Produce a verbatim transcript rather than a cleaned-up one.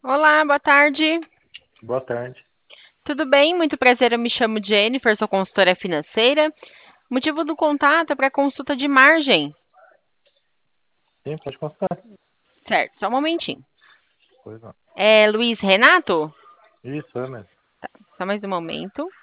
Olá, boa tarde. Boa tarde. Tudo bem? Muito prazer, eu me chamo Jennifer, sou consultora financeira. Motivo do contato é para consulta de margem. Sim, pode contar. Certo, só um momentinho. Pois não. É Luiz Renato? Isso, é mesmo. Só mais um momento.